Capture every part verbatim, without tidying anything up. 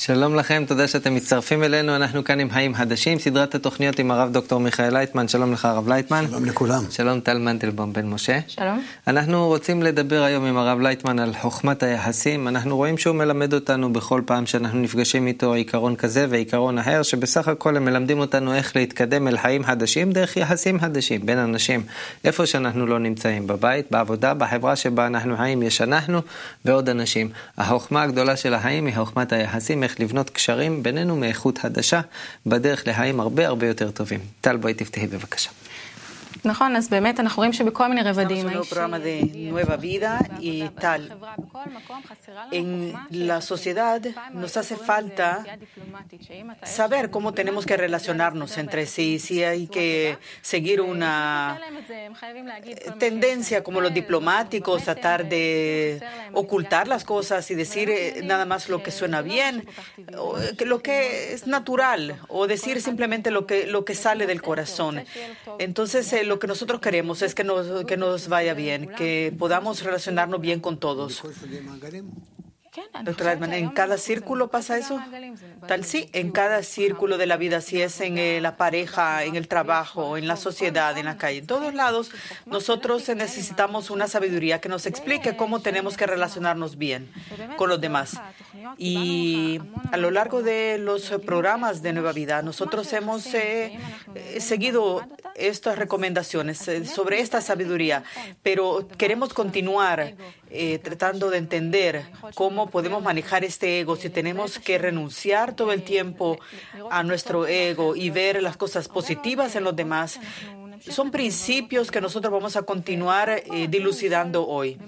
שלום לכם, תודה שאתם מצטרפים אלינו. אנחנו כאן עם חיים חדשים, סדרת התוכניות עם הרב דוקטור מיכאל לייטמן. שלום לך הרב לייטמן. שלום לכולם. שלום טל מנדלבום בן משה. שלום. אנחנו רוצים לדבר היום עם הרב לייטמן על חוכמת היחסים. אנחנו רואים שהוא מלמד אותנו בכל פעם שאנחנו נפגשים איתו עיקרון כזה ועיקרון אחר, שבסך הכל הם מלמדים אותנו איך להתקדם אל חיים חדשים דרך יחסים חדשים בין אנשים. איפה שאנחנו לא נמצאים, בבית, בעבודה, בחברה שבה אנחנו חיים, יש אנחנו ועוד אנשים. החוכמה הגדולה של החיים היא חוכמת היחסים, איך לבנות קשרים בינינו מאיכות חדשה, בדרך לחיים הרבה הרבה יותר טובים. טל, בואי תפתחי בבקשה. נכון, אז באמת אנחנו רואים שבכל מיני רבדים. Estamos en un programa de Nueva Vida y tal. En la sociedad nos hace falta saber cómo tenemos que relacionarnos entre sí, si hay que seguir una tendencia como los diplomáticos, tratar de ocultar las cosas y decir nada más lo que suena bien, lo que es natural, o decir simplemente lo que, lo que sale del corazón. Entonces, eh, lo que nosotros queremos es que nos, que nos vaya bien, que podamos relacionarnos bien con todos. Doctora Edman, ¿en cada círculo pasa eso? Tal sí, en cada círculo de la vida, si es en eh, la pareja, en el trabajo, en la sociedad, en la calle, en todos lados, nosotros necesitamos una sabiduría que nos explique cómo tenemos que relacionarnos bien con los demás. Y a lo largo de los programas de Nueva Vida, nosotros hemos eh, seguido estas recomendaciones eh, sobre esta sabiduría, pero queremos continuar eh, tratando de entender cómo podemos manejar este ego, si tenemos que renunciar todo el tiempo a nuestro ego y ver las cosas positivas en los demás. Son principios que nosotros vamos a continuar eh, dilucidando hoy.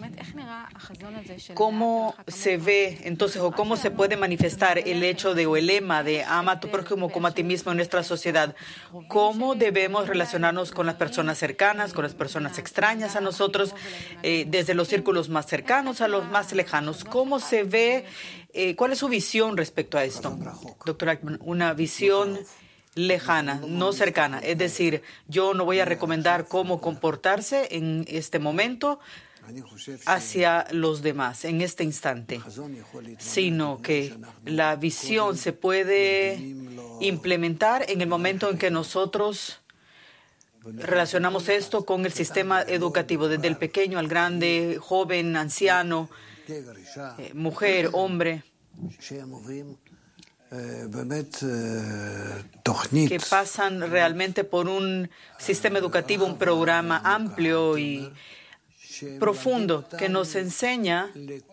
¿Cómo se ve entonces o cómo se puede manifestar el hecho de o el lema de ama a tu prójimo como a ti mismo en nuestra sociedad? ¿Cómo debemos relacionarnos con las personas cercanas, con las personas extrañas a nosotros, eh, desde los círculos más cercanos a los más lejanos? ¿Cómo se ve? Eh, ¿Cuál es su visión respecto a esto? Doctor Eichmann, una visión lejana, no cercana. Es decir, yo no voy a recomendar cómo comportarse en este momento hacia los demás, en este instante, sino que la visión se puede implementar en el momento en que nosotros relacionamos esto con el sistema educativo, desde el pequeño al grande, joven, anciano, eh, mujer, hombre, que pasan realmente por un sistema educativo, un programa amplio y profundo que nos enseña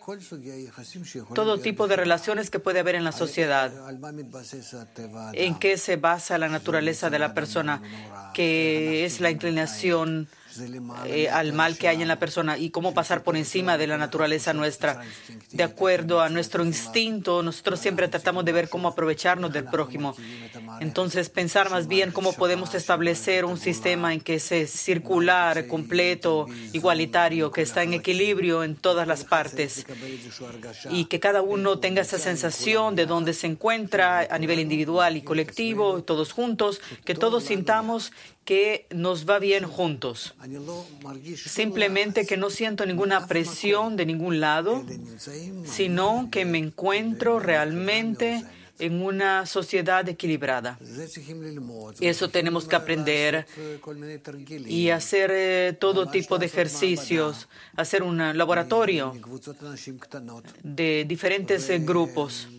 todo tipo de relaciones que puede haber en la sociedad, en qué se basa la naturaleza de la persona, que es la inclinación Eh, al mal que hay en la persona y cómo pasar por encima de la naturaleza nuestra. De acuerdo a nuestro instinto, nosotros siempre tratamos de ver cómo aprovecharnos del prójimo. Entonces, pensar más bien cómo podemos establecer un sistema en que es circular, completo, igualitario, que está en equilibrio en todas las partes y que cada uno tenga esa sensación de dónde se encuentra a nivel individual y colectivo, todos juntos, que todos sintamos que nos va bien juntos. Simplemente que no siento ninguna presión de ningún lado, sino que me encuentro realmente en una sociedad equilibrada. Eso tenemos que aprender y hacer eh, todo tipo de ejercicios, hacer un laboratorio de diferentes eh, grupos.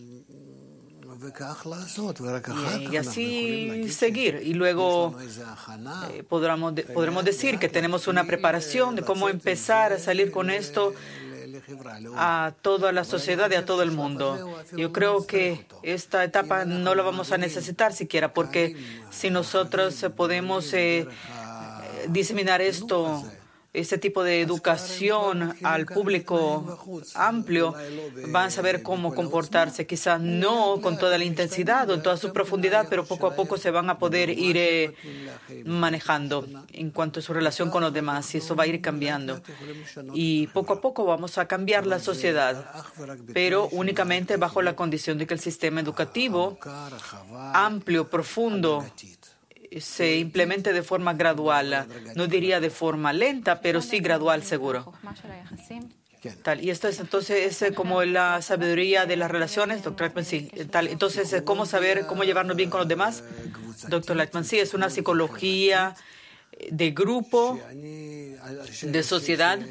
Y, y así seguir. Y luego eh, podremos, de, podremos decir que tenemos una preparación de cómo empezar a salir con esto a toda la sociedad y a todo el mundo. Yo creo que esta etapa no la vamos a necesitar siquiera, porque si nosotros podemos eh, diseminar esto, este tipo de educación al público amplio, van a saber cómo comportarse, quizás no con toda la intensidad o en toda su profundidad, pero poco a poco se van a poder ir eh, manejando en cuanto a su relación con los demás, y eso va a ir cambiando. Y poco a poco vamos a cambiar la sociedad, pero únicamente bajo la condición de que el sistema educativo amplio, profundo, se implemente de forma gradual, no diría de forma lenta, pero sí gradual, seguro. Tal, y esto es entonces es como la sabiduría de las relaciones, doctor Lightman, sí. Tal, entonces, ¿cómo saber cómo llevarnos bien con los demás? Doctor Lightman, sí, es una psicología de grupo, de sociedad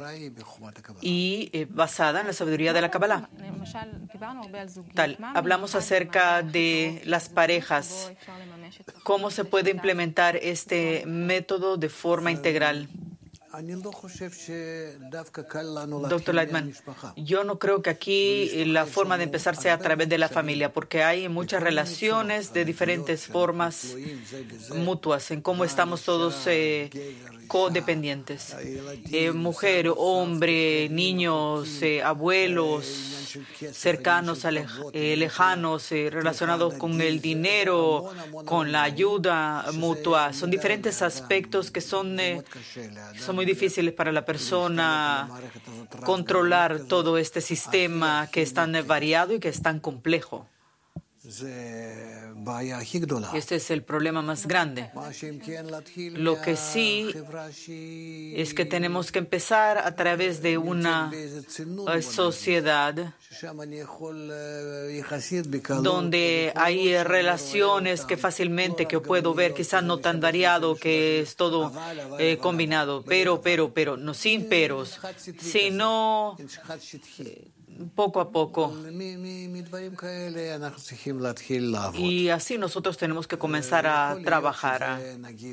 y eh, basada en la sabiduría de la Kabbalah. Tal, hablamos acerca de las parejas, cómo se puede implementar este método de forma integral. Doctor Lightman, yo no creo que aquí la forma de empezar sea a través de la familia, porque hay muchas relaciones de diferentes formas mutuas, en cómo estamos todos eh, codependientes. Eh, mujer, hombre, niños, eh, abuelos, cercanos, eh, lejanos, eh, relacionados con el dinero, con la ayuda mutua. Son diferentes aspectos que son, eh, son muy difíciles para la persona controlar todo este sistema que es tan variado y que es tan complejo. Este es el problema más grande. Lo que sí es que tenemos que empezar a través de una sociedad donde hay relaciones que fácilmente que puedo ver, quizás no tan variado, que es todo eh, combinado, pero, pero, pero, no sin peros, sino eh, poco a poco. Y así nosotros tenemos que comenzar a trabajar.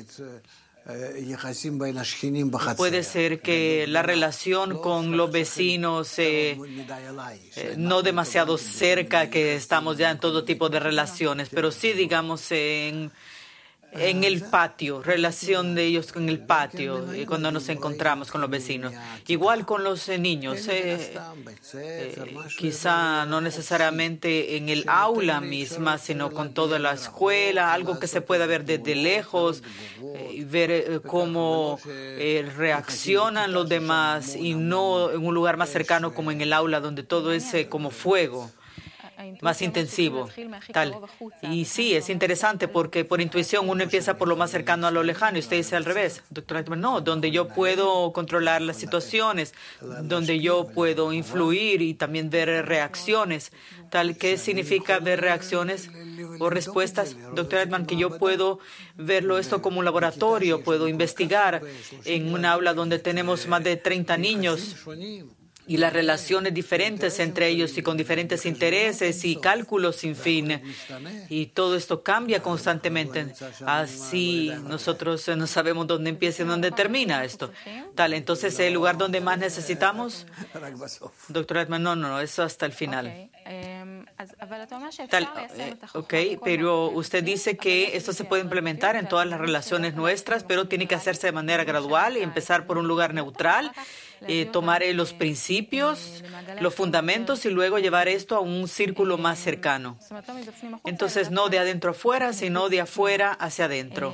Puede ser que la relación con los vecinos eh, eh, no demasiado cerca, que estamos ya en todo tipo de relaciones, pero sí, digamos, en, en el patio, relación de ellos con el patio, eh, cuando nos encontramos con los vecinos. Igual con los eh, niños, eh, eh, quizá no necesariamente en el aula misma, sino con toda la escuela, algo que se pueda ver desde lejos, eh, y ver eh, cómo eh, reaccionan los demás, y no en un lugar más cercano como en el aula, donde todo es eh, como fuego, más intensivo, tal. Y sí, es interesante porque por intuición uno empieza por lo más cercano a lo lejano y usted dice al revés. Doctor, no, donde yo puedo controlar las situaciones, donde yo puedo influir y también ver reacciones, tal. ¿Qué significa ver reacciones o respuestas? Doctor Edman, que yo puedo verlo esto como un laboratorio, puedo investigar en un aula donde tenemos más de treinta niños, y las relaciones diferentes entre ellos y con diferentes intereses y cálculos sin fin. Y todo esto cambia constantemente. Así nosotros no sabemos dónde empieza y dónde termina esto. Tal, entonces el lugar donde más necesitamos, doctor Edman, no, no, no, eso hasta el final. Tal, eh, ok, pero usted dice que esto se puede implementar en todas las relaciones nuestras, pero tiene que hacerse de manera gradual y empezar por un lugar neutral. Eh, tomar eh, los principios, los fundamentos y luego llevar esto a un círculo más cercano. Entonces, no de adentro afuera, sino de afuera hacia adentro.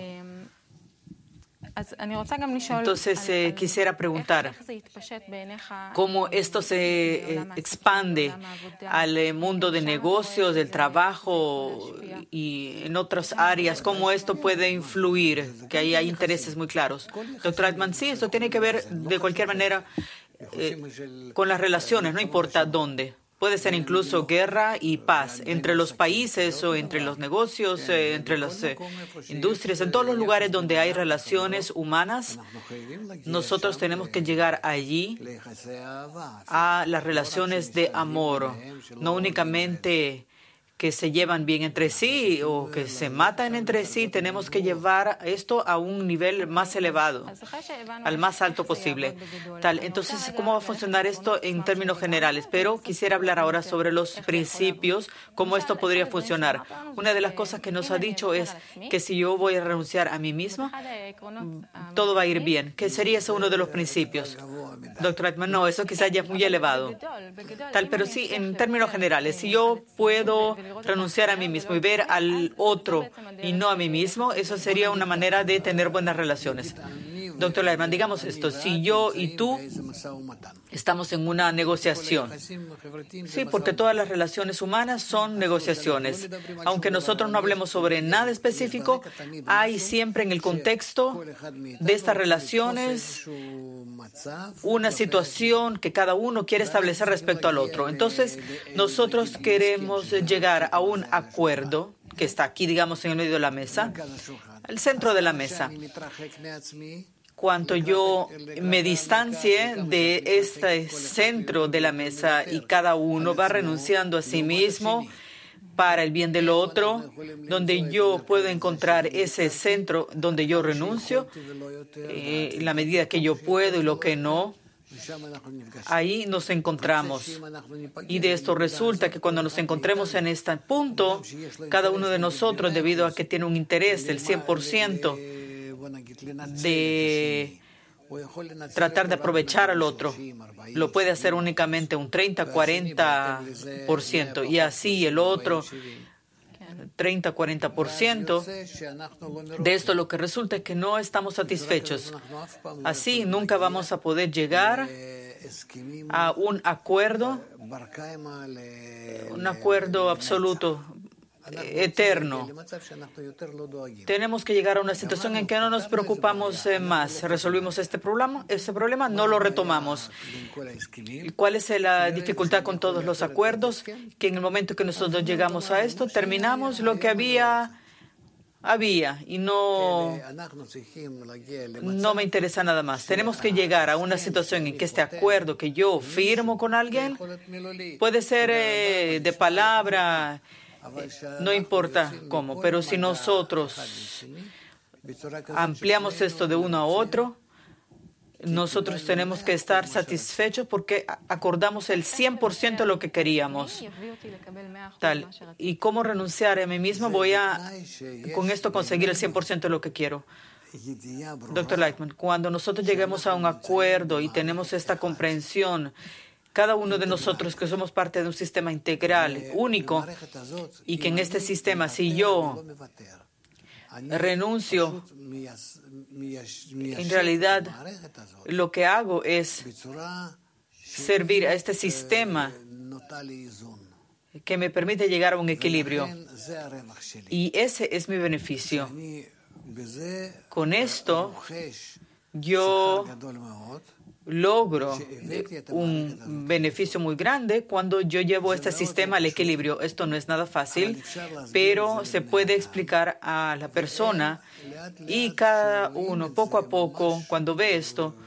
Entonces, eh, quisiera preguntar cómo esto se eh, expande al eh, mundo de negocios, del trabajo y en otras áreas, cómo esto puede influir, que ahí hay intereses muy claros. Doctor Altman, sí, esto tiene que ver de cualquier manera eh, con las relaciones, no importa dónde. Puede ser incluso guerra y paz entre los países o entre los negocios, eh, entre las eh, industrias, en todos los lugares donde hay relaciones humanas. Nosotros tenemos que llegar allí a las relaciones de amor, no únicamente que se llevan bien entre sí o que se matan entre sí. Tenemos que llevar esto a un nivel más elevado, al más alto posible. Tal. Entonces, ¿cómo va a funcionar esto en términos generales? Pero quisiera hablar ahora sobre los principios, cómo esto podría funcionar. Una de las cosas que nos ha dicho es que si yo voy a renunciar a mí misma, todo va a ir bien. ¿Qué sería eso uno de los principios? Doctor Altman, no, eso quizás ya es muy elevado. Tal, pero sí, en términos generales, si yo puedo renunciar a mí mismo y ver al otro y no a mí mismo, eso sería una manera de tener buenas relaciones. Doctor Lightman, digamos esto, si yo y tú estamos en una negociación, sí, porque todas las relaciones humanas son negociaciones. Aunque nosotros no hablemos sobre nada específico, hay siempre en el contexto de estas relaciones una situación que cada uno quiere establecer respecto al otro. Entonces, nosotros queremos llegar a un acuerdo que está aquí, digamos, en el medio de la mesa, al centro de la mesa. Cuanto yo me distancie de este centro de la mesa y cada uno va renunciando a sí mismo para el bien del otro, donde yo puedo encontrar ese centro donde yo renuncio, eh, la medida que yo puedo y lo que no, ahí nos encontramos. Y de esto resulta que cuando nos encontremos en este punto, cada uno de nosotros, debido a que tiene un interés del cien por ciento, de tratar de aprovechar al otro, lo puede hacer únicamente un treinta a cuarenta por ciento y así el otro treinta a cuarenta por ciento. De esto lo que resulta es que no estamos satisfechos. Así nunca vamos a poder llegar a un acuerdo, un acuerdo absoluto, eterno. Tenemos que llegar a una situación en que no nos preocupamos eh, más. Resolvimos este problema, este problema, no lo retomamos. ¿Cuál es la dificultad con todos los acuerdos? Que en el momento que nosotros llegamos a esto, terminamos lo que había, había y no, no me interesa nada más. Tenemos que llegar a una situación en que este acuerdo que yo firmo con alguien puede ser eh, de palabra, no importa cómo, pero si nosotros ampliamos esto de uno a otro, nosotros tenemos que estar satisfechos porque acordamos el cien por ciento de lo que queríamos. Tal. ¿Y cómo renunciar a mí mismo? Voy a, con esto, conseguir el cien por ciento de lo que quiero. Doctor Lightman, cuando nosotros lleguemos a un acuerdo y tenemos esta comprensión, cada uno de nosotros que somos parte de un sistema integral, único, y que en este sistema, si yo renuncio, en realidad lo que hago es servir a este sistema que me permite llegar a un equilibrio. Y ese es mi beneficio. Con esto, yo logro un beneficio muy grande cuando yo llevo este sistema al equilibrio. Esto no es nada fácil, pero se puede explicar a la persona y cada uno poco a poco, cuando ve esto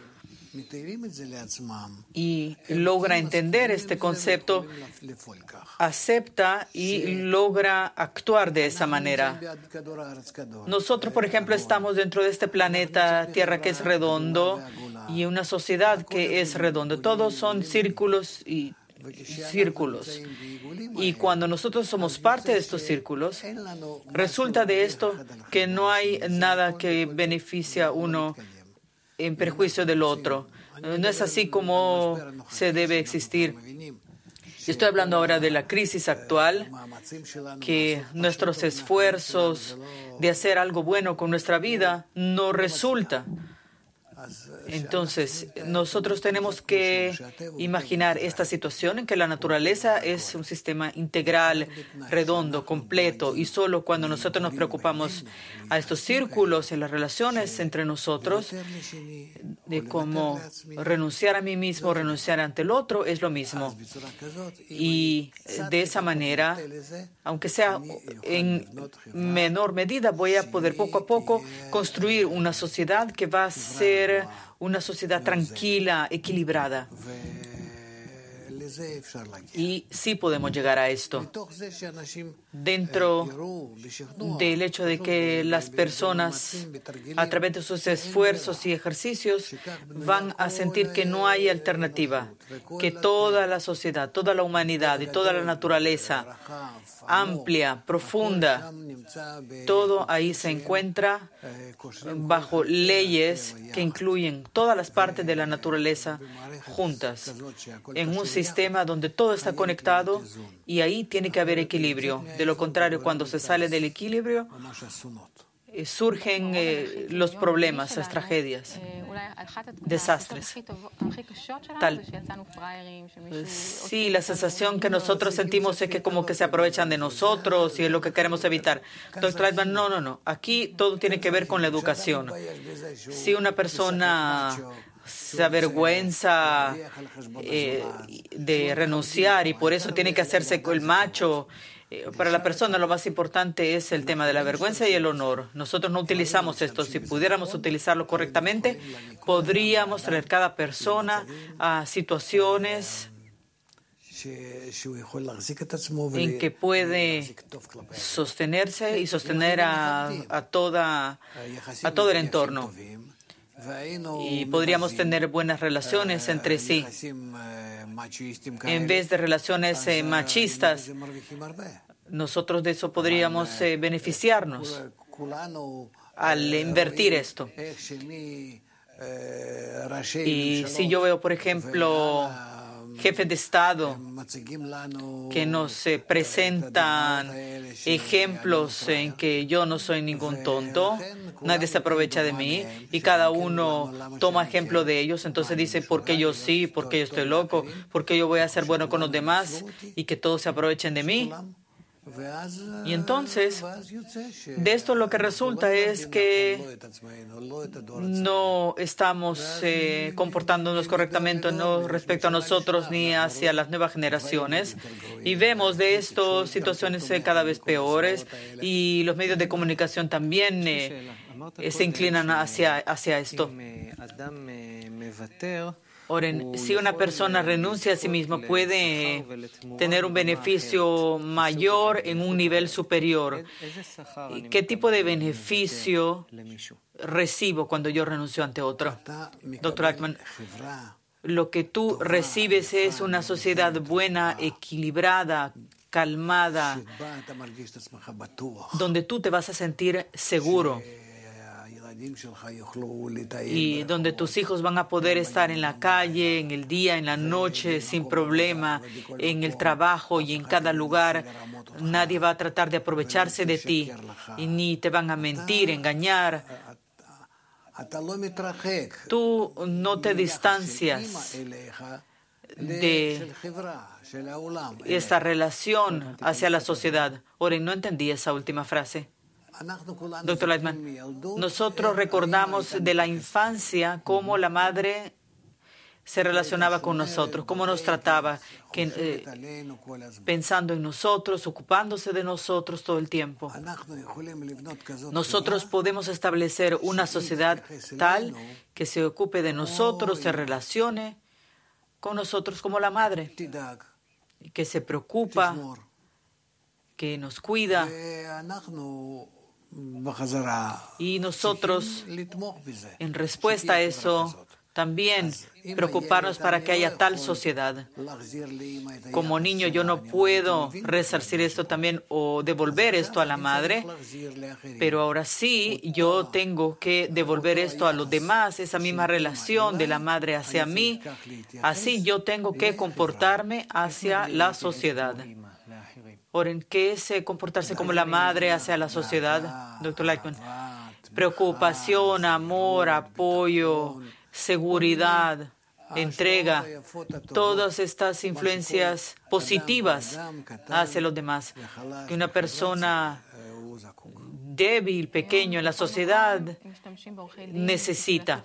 y logra entender este concepto, acepta y logra actuar de esa manera. Nosotros, por ejemplo, estamos dentro de este planeta Tierra que es redondo y una sociedad que es redonda. Todos son círculos y círculos. Y cuando nosotros somos parte de estos círculos, resulta de esto que no hay nada que beneficie a uno en perjuicio del otro. No es así como se debe existir. Estoy hablando ahora de la crisis actual, que nuestros esfuerzos de hacer algo bueno con nuestra vida no resulta. Entonces, nosotros tenemos que imaginar esta situación en que la naturaleza es un sistema integral, redondo, completo, y solo cuando nosotros nos preocupamos a estos círculos en las relaciones entre nosotros, de cómo renunciar a mí mismo, renunciar ante el otro, es lo mismo. Y de esa manera, aunque sea en menor medida, voy a poder poco a poco construir una sociedad que va a ser una sociedad tranquila, equilibrada. Y sí podemos llegar a esto. Dentro del hecho de que las personas, a través de sus esfuerzos y ejercicios, van a sentir que no hay alternativa, que toda la sociedad, toda la humanidad y toda la naturaleza amplia, profunda. Todo ahí se encuentra bajo leyes que incluyen todas las partes de la naturaleza juntas, en un sistema donde todo está conectado y ahí tiene que haber equilibrio. De lo contrario, cuando se sale del equilibrio, eh, surgen eh, los problemas, las tragedias, desastres. Tal. Sí, la sensación que nosotros sentimos es que como que se aprovechan de nosotros y es lo que queremos evitar. Doctor Lightman, no, no, no. Aquí todo tiene que ver con la educación. Si una persona se avergüenza eh, de renunciar y por eso tiene que hacerse el macho, para la persona lo más importante es el tema de la vergüenza y el honor. Nosotros no utilizamos esto. Si pudiéramos utilizarlo correctamente, podríamos traer cada persona a situaciones en que puede sostenerse y sostener a, a, toda, a todo el entorno. Y podríamos tener buenas relaciones entre sí, en vez de relaciones eh, machistas. Nosotros de eso podríamos eh, beneficiarnos al invertir esto. Y si yo veo, por ejemplo, jefes de Estado que nos eh, presentan ejemplos en que yo no soy ningún tonto, nadie se aprovecha de mí y cada uno toma ejemplo de ellos, entonces dice, ¿por qué yo sí? ¿Por qué yo estoy loco? ¿Por qué yo voy a ser bueno con los demás y que todos se aprovechen de mí? Y entonces, de esto lo que resulta es que no estamos eh, comportándonos correctamente no respecto a nosotros ni hacia las nuevas generaciones. Y vemos de esto situaciones eh, cada vez peores y los medios de comunicación también eh, eh, se inclinan hacia, hacia esto. Oren, si una persona renuncia a sí misma, puede tener un beneficio mayor en un nivel superior. ¿Qué tipo de beneficio recibo cuando yo renuncio ante otro? Doctor Lightman, lo que tú recibes es una sociedad buena, equilibrada, calmada, donde tú te vas a sentir seguro y donde tus hijos van a poder estar en la calle, en el día, en la noche, sin problema, en el trabajo y en cada lugar. Nadie va a tratar de aprovecharse de ti y ni te van a mentir, engañar. Tú no te distancias de esta relación hacia la sociedad. Ahora, no entendí esa última frase. Doctor Lightman, nosotros recordamos de la infancia cómo la madre se relacionaba con nosotros, cómo nos trataba, que, eh, pensando en nosotros, ocupándose de nosotros todo el tiempo. Nosotros podemos establecer una sociedad tal que se ocupe de nosotros, se relacione con nosotros como la madre, que se preocupa, que nos cuida. Y nosotros, en respuesta a eso, también preocuparnos para que haya tal sociedad. Como niño yo no puedo resarcir esto también o devolver esto a la madre, pero ahora sí yo tengo que devolver esto a los demás, esa misma relación de la madre hacia mí. Así yo tengo que comportarme hacia la sociedad. Oren, ¿qué es comportarse como la madre hacia la sociedad, doctor Lightman? Preocupación, amor, apoyo, seguridad, entrega, todas estas influencias positivas hacia los demás. Que una persona débil, pequeño en la sociedad necesita.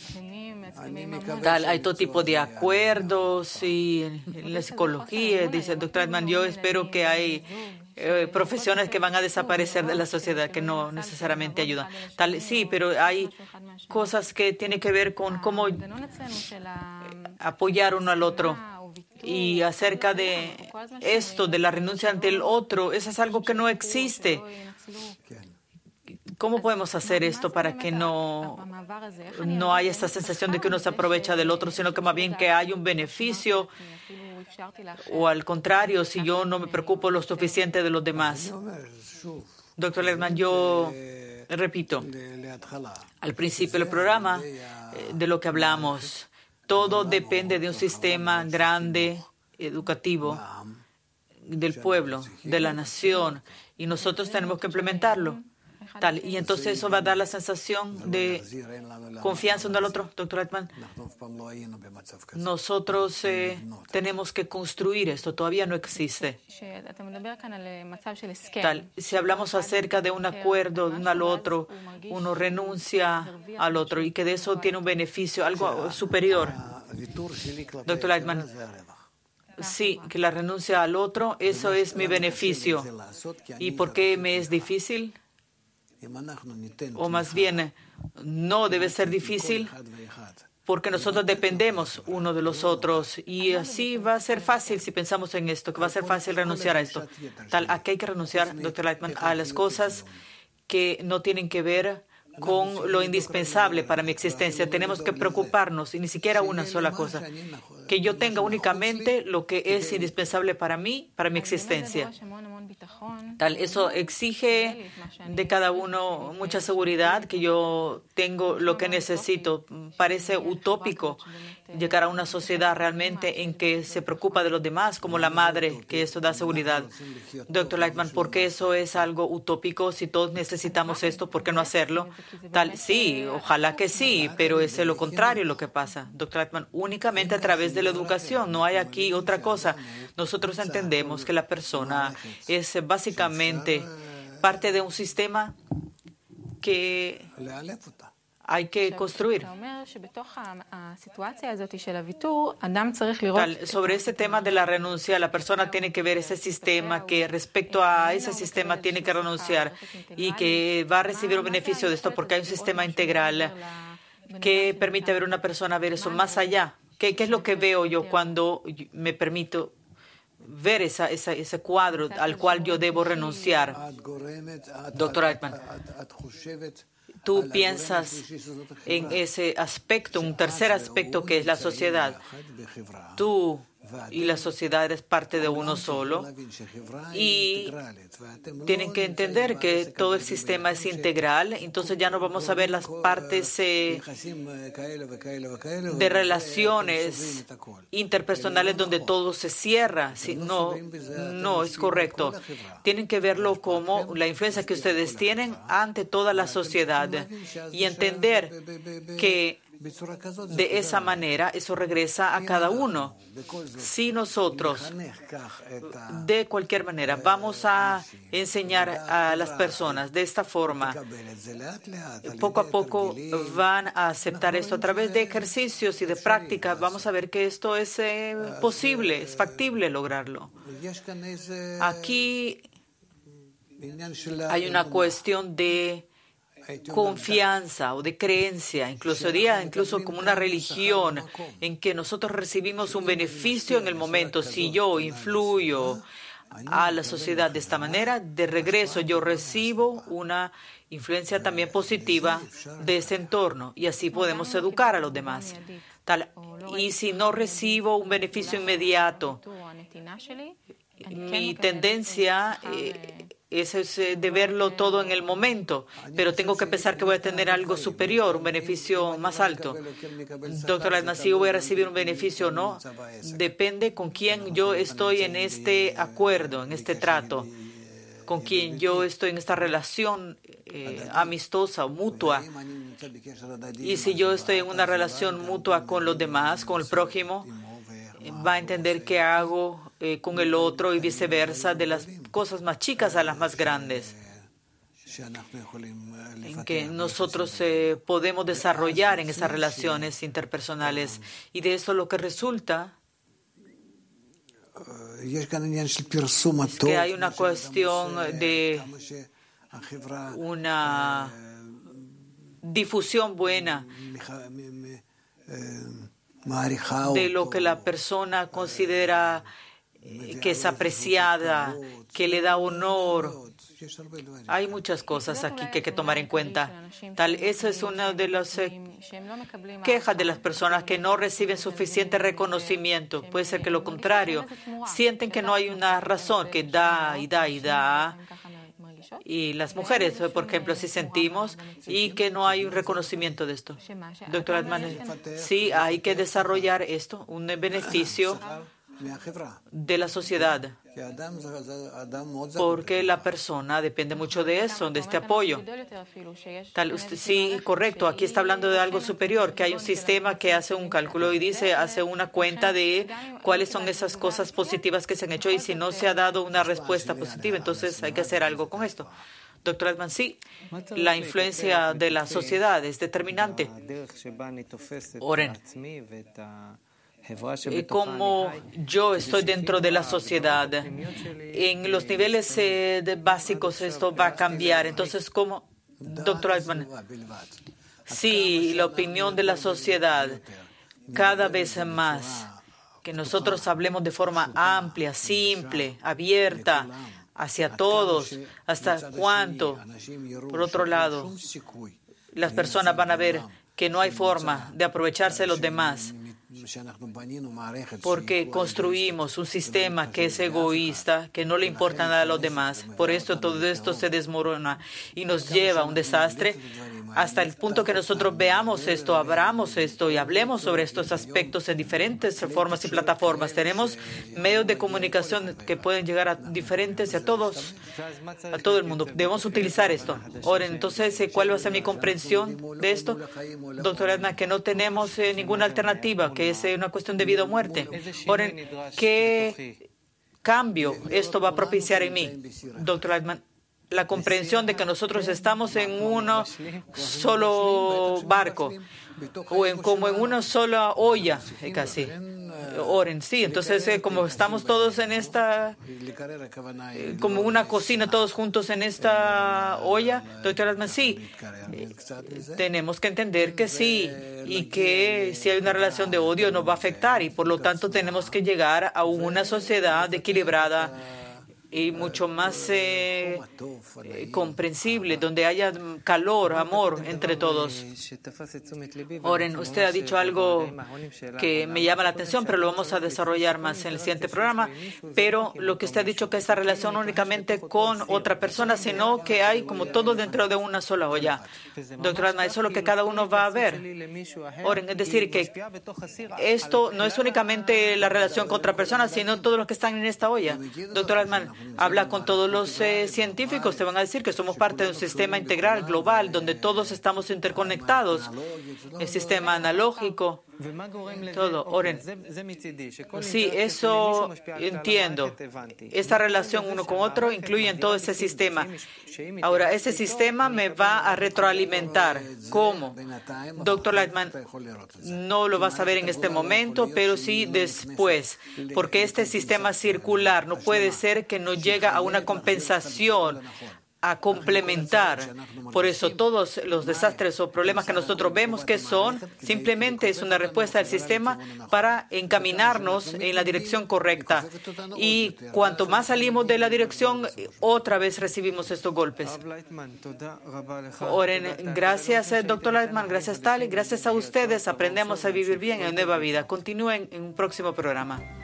Tal, hay todo tipo de acuerdos y en la psicología, dice el doctor Edman, yo espero que hay eh, profesiones que van a desaparecer de la sociedad, que no necesariamente ayudan. Tal, sí, pero hay cosas que tienen que ver con cómo eh, apoyar uno al otro. Y acerca de esto, de la renuncia ante el otro, eso es algo que no existe. ¿Cómo podemos hacer esto para que no, no haya esta sensación de que uno se aprovecha del otro, sino que más bien que hay un beneficio o al contrario, si yo no me preocupo lo suficiente de los demás. Doctor Lightman, yo repito, al principio del programa, de lo que hablamos, todo depende de un sistema grande, educativo, del pueblo, de la nación, y nosotros tenemos que implementarlo. Tal, y entonces eso va a dar la sensación de confianza uno al otro, doctor Lightman. Nosotros eh, tenemos que construir esto, todavía no existe. Tal, si hablamos acerca de un acuerdo de uno al otro, uno renuncia al otro y que de eso tiene un beneficio, algo superior. Doctor Lightman, sí, que la renuncia al otro, eso es mi beneficio. ¿Y por qué me es difícil? O más bien, no debe ser difícil porque nosotros dependemos uno de los otros y así va a ser fácil si pensamos en esto, que va a ser fácil renunciar a esto. Tal, ¿a qué hay que renunciar, doctor Lightman? A las cosas que no tienen que ver con lo indispensable para mi existencia. Tenemos que preocuparnos, y ni siquiera una sola cosa, que yo tenga únicamente lo que es indispensable para mí, para mi existencia. Tal, eso exige de cada uno mucha seguridad, que yo tengo lo que necesito. Parece utópico llegar a una sociedad realmente en que se preocupa de los demás, como la madre, que eso da seguridad. Doctor Lightman, ¿por qué eso es algo utópico? Si todos necesitamos esto, ¿por qué no hacerlo? Tal, sí, ojalá que sí, pero es lo contrario lo que pasa. Doctor Lightman, únicamente a través de la educación, no hay aquí otra cosa. Nosotros entendemos que la persona es básicamente parte de un sistema que hay que construir. Tal, sobre ese tema de la renuncia, la persona tiene que ver ese sistema, que respecto a ese sistema tiene que renunciar y que va a recibir un beneficio de esto porque hay un sistema integral que permite ver a una persona ver eso más allá. ¿Qué, qué es lo que veo yo cuando me permito ver esa, esa, ese cuadro al cual yo debo renunciar? Doctor Lightman, tú piensas en ese aspecto, un tercer aspecto que es la sociedad. Tú y la sociedad es parte de uno solo y tienen que entender que todo el sistema es integral, entonces ya no vamos a ver las partes eh, de relaciones interpersonales donde todo se cierra. Sí, no, no es correcto. Tienen que verlo como la influencia que ustedes tienen ante toda la sociedad y entender que de esa manera, eso regresa a cada uno. Si nosotros, de cualquier manera, vamos a enseñar a las personas de esta forma, poco a poco van a aceptar esto a través de ejercicios y de prácticas. Vamos a ver que esto es eh, posible, es factible lograrlo. Aquí hay una cuestión de confianza o de creencia, incluso día, incluso como una religión, en que nosotros recibimos un beneficio en el momento. Si yo influyo a la sociedad de esta manera, de regreso yo recibo una influencia también positiva de ese entorno y así podemos educar a los demás. Tal, y si no recibo un beneficio inmediato, mi tendencia eh, es, es de verlo todo en el momento, pero tengo que pensar que voy a tener algo superior, un beneficio más alto. Doctor Lightman, si yo voy a recibir un beneficio o no, depende con quién yo estoy en este acuerdo, en este trato, con quien yo estoy en esta relación eh, amistosa o mutua. Y si yo estoy en una relación mutua con los demás, con el prójimo, va a entender qué hago eh, con el otro y viceversa, de las cosas más chicas a las más grandes, en que nosotros eh, podemos desarrollar en esas relaciones interpersonales. Y de eso lo que resulta es que hay una cuestión de una difusión buena de lo que la persona considera que es apreciada, que le da honor, Hay muchas cosas aquí que hay que tomar en cuenta. Tal, esa es una de las eh, quejas de las personas que no reciben suficiente reconocimiento. Puede ser que lo contrario, sienten que no hay una razón, que da y da y da. Y las mujeres, por ejemplo, si sentimos y que no hay un reconocimiento de esto. Doctor Altman, sí, hay que desarrollar esto, un beneficio de la sociedad, porque la persona depende mucho de eso, de este apoyo. Tal, usted, sí, correcto, aquí está hablando de algo superior, que hay un sistema que hace un cálculo y dice, hace una cuenta de cuáles son esas cosas positivas que se han hecho y si no se ha dado una respuesta positiva, entonces hay que hacer algo con esto. Doctor Altman, sí, la influencia de la sociedad es determinante. Oren. Como yo estoy dentro de la sociedad, en los niveles eh, de básicos esto va a cambiar. Entonces, ¿cómo, doctor Altman? Sí, la opinión de la sociedad, cada vez más, que nosotros hablemos de forma amplia, simple, abierta, hacia todos, hasta cuánto. Por otro lado, las personas van a ver que no hay forma de aprovecharse de los demás, porque construimos un sistema que es egoísta, que no le importa nada a los demás. Por esto todo esto se desmorona y nos lleva a un desastre hasta el punto que nosotros veamos esto, abramos esto y hablemos sobre estos aspectos en diferentes formas y plataformas. Tenemos medios de comunicación que pueden llegar a diferentes, a todos, a todo el mundo. Debemos utilizar esto. Ahora, entonces, ¿cuál va a ser mi comprensión de esto? Doctora Edna, que no tenemos eh, ninguna alternativa, que es eh, una cuestión de vida o muerte. Ahora, ¿qué cambio esto va a propiciar en mí? Doctora Edna, la comprensión de que nosotros estamos en un solo barco o en, como en una sola olla, casi. Oren, sí, entonces eh, como estamos todos en esta, eh, como una cocina, todos juntos en esta olla, doctor Altman, sí, eh, tenemos que entender que sí, y que si hay una relación de odio nos va a afectar, y por lo tanto tenemos que llegar a una sociedad equilibrada y mucho más eh, eh, comprensible, donde haya calor, amor entre todos. Oren, usted ha dicho algo que me llama la atención, pero lo vamos a desarrollar más en el siguiente programa. Pero lo que usted ha dicho, que esta relación no únicamente con otra persona, sino que hay como todo dentro de una sola olla. Doctor Altman, eso es lo que cada uno va a ver. Oren, es decir, que esto no es únicamente la relación con otra persona, sino todos los que están en esta olla. Doctor Altman, habla con todos los eh, científicos, te van a decir que somos parte de un sistema integral, global, donde todos estamos interconectados. El sistema analógico, todo. Oren. Sí, eso entiendo. Esta relación uno con otro incluye en todo ese sistema. Ahora, ese sistema me va a retroalimentar. ¿Cómo? Doctor Lightman, no lo vas a ver en este momento, pero sí después, porque este sistema circular no puede ser que no llega a una compensación, a complementar. Por eso todos los desastres o problemas que nosotros vemos que son, simplemente es una respuesta del sistema para encaminarnos en la dirección correcta. Y cuanto más salimos de la dirección, otra vez recibimos estos golpes. Oren, gracias, doctor Lightman, gracias, Tali, gracias a ustedes. Aprendemos a vivir bien en nueva vida. Continúen en un próximo programa.